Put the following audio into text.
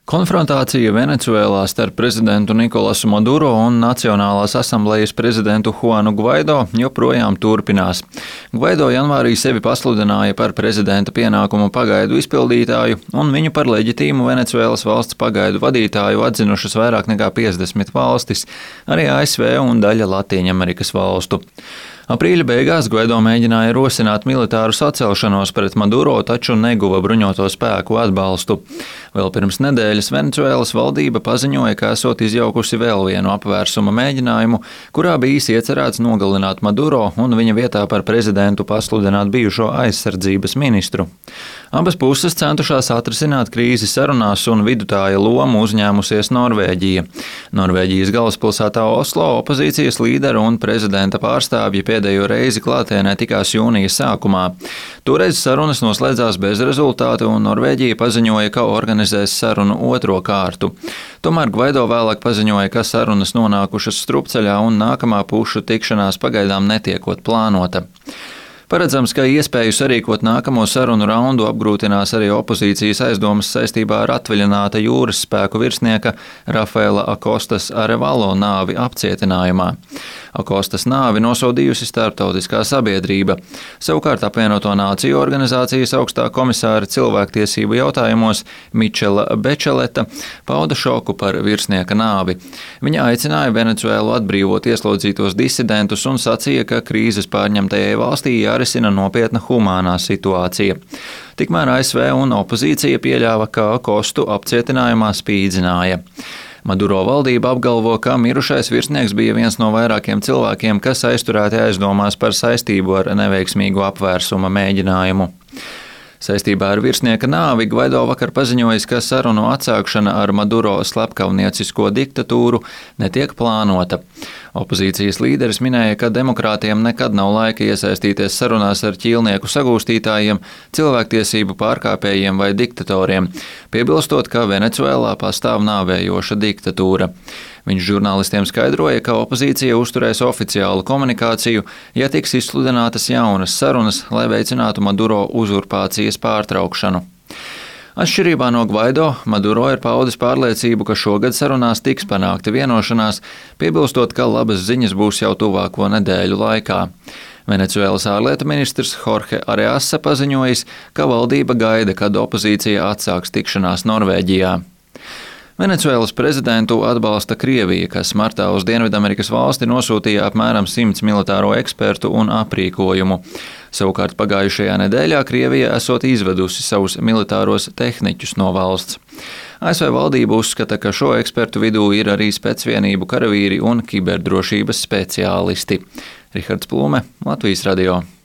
Konfrontācija Venecuēlā starp prezidentu Nikolasu Maduro un Nacionālās asamblejas prezidentu Juanu Gvaido joprojām turpinās. Gvaido janvārī sevi pasludināja par prezidenta pienākumu pagaidu izpildītāju, un viņu par leģitīmu Venecuēlas valsts pagaidu vadītāju atzinušas vairāk nekā 50 valstis, arī ASV un daļa Latīņamerikas valstu. Aprīļa beigās Gvaido mēģināja rosināt militāru sacelšanos pret Maduro, taču neguva bruņoto spēku atbalstu. Vēl pirms nedēļas Venecuēlas valdība paziņoja, ka esot izjaukusi vēl vienu apvērsuma mēģinājumu, kurā bijis iecerēts nogalināt Maduro un viņa vietā par prezidentu pasludināt bijušo aizsardzības ministru. Abas puses centušās atrisināt krīzi sarunās, un vidutāja lomu uzņēmusies Norvēģija. Norvēģijas galvaspilsētā Oslo opozīcijas līdera un prezidenta pārstāvji pēdējo reizi klātienē tikās jūnija sākumā. Toreiz sarunas noslēdzās bez rezultāta, un Norvēģija paziņoja, ka organizēs sarunu otro kārtu. Tomēr Gvaido vēlāk paziņoja, ka sarunas nonākušas strupceļā un nākamā pušu tikšanās pagaidām netiekot plānota. Paredzams, ka iespēju sarīkot nākamo sarunu raundu apgrūtinās arī opozīcijas aizdomas saistībā ar atvaļināta jūras spēku virsnieka Rafaela Akostas Arevalo nāvi apcietinājumā. Akostas nāvi nosodījusi starptautiskā sabiedrība. Savukārt apvienoto nāciju organizācijas augstā komisāra cilvēktiesību jautājumos Mičela Bečeleta pauda šoku par virsnieka nāvi. Viņa aicināja Venecuēlu atbrīvot ieslodzītos disidentus un sacīja, ka krīzes pārņemtajai valstī jārisina nopietna humānā situācija. Tikmēr ASV un opozīcija pieļāva, ka Akostu apcietinājumā spīdzināja. Maduro valdība apgalvo, ka mirušais virsnieks bija viens no vairākiem cilvēkiem, kas aizturēti aizdomās par saistību ar neveiksmīgu apvērsuma mēģinājumu. Saistībā ar virsnieka nāvi Gvaido vakar paziņojis, ka sarunu atsākšana ar Maduro slepkavniecisko diktatūru netiek plānota. Opozīcijas līderis minēja, ka demokrātiem nekad nav laika iesaistīties sarunās ar ķīlnieku sagūstītājiem, cilvēktiesību pārkāpējiem vai diktatoriem, piebilstot, ka Venecuēlā pastāv nāvējoša diktatūra. Viņš žurnālistiem skaidroja, ka opozīcija uzturēs oficiālu komunikāciju, ja tiks izsludinātas jaunas sarunas, lai veicinātu Maduro uzurpācijas pārtraukšanu. Atšķirībā no Gvaido, Maduro ir paudis pārliecību, ka šogad sarunās tiks panākta vienošanās, piebilstot, ka labas ziņas būs jau tuvāko nedēļu laikā. Venecuēlas ārlietu ministrs Jorge Arreasa paziņojis, ka valdība gaida, kad opozīcija atsāks tikšanās Norvēģijā. Venecuēlas prezidentu atbalsta Krievija, kas martā uz Dienvidamerikas valsti nosūtīja apmēram 100 militāro ekspertu un aprīkojumu. Savukārt pagājušajā nedēļā Krievija esot izvedusi savus militāros tehniķus no valsts. ASV valdība uzskata, ka šo ekspertu vidū ir arī specvienību karavīri un kiberdrošības speciālisti. Rihards Plūme, Latvijas radio.